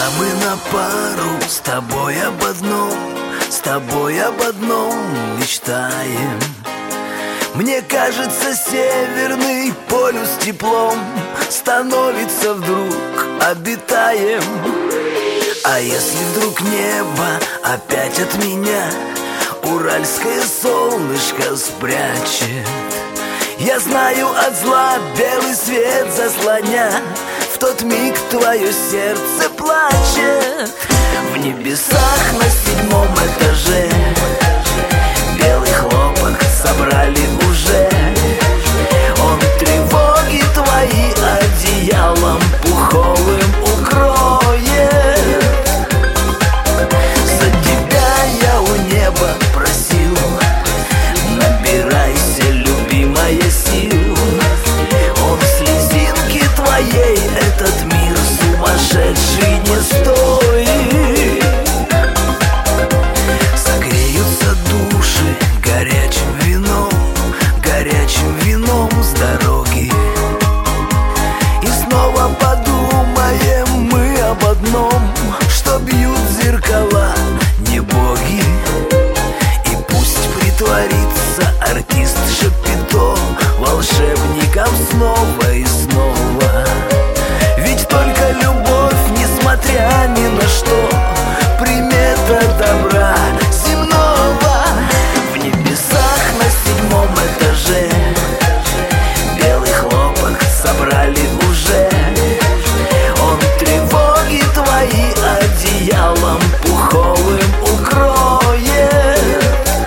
мы на пару с тобой об одном мечтаем. Мне кажется, Северный полюс теплом становится вдруг обитаем. А если вдруг небо опять от меня уральское солнышко спрячет, я знаю, от зла белый свет заслоня, в тот миг твое сердце плачет. В небесах на 7-м этаже белый хлопок собрали уже. Он тревоги твои одеялом пуховым укроет. За тебя я у неба просил, набирайся, любимая, сил. Он слезинки твоей этот мир сумасшедший не стоит. Согреются души горячим вином с дороги. И снова подумаем мы об одном, что бьют зеркала не боги. И пусть притворится артист Шапито волшебником снова и снова. Ведь только любовь, несмотря ни на что, примета добра земного. В небесах на 7-м этаже белый хлопок собрали уже. Он тревоги твои одеялом пуховым укроет.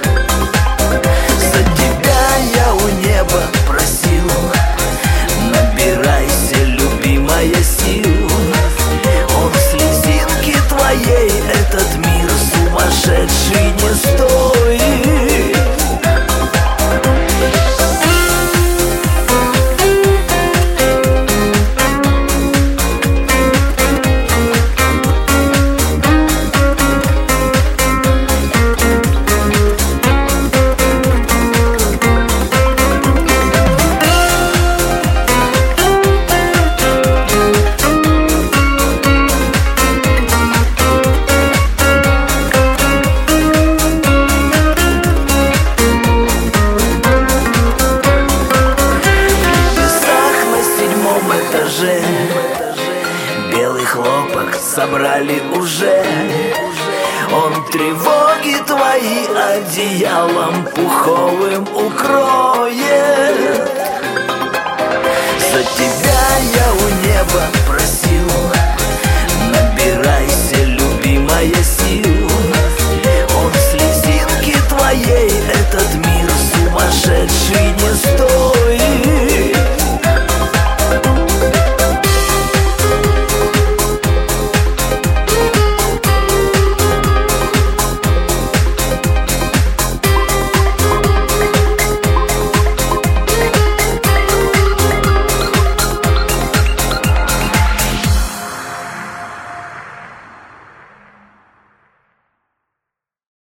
За тебя я у неба просил, набирайся, любимая, сил. Он слезинки твоей этот мир сумасшедший не стоит. Белый хлопок собрали уже. Он тревоги твои одеялом пуховым укроет. За тебя я у неба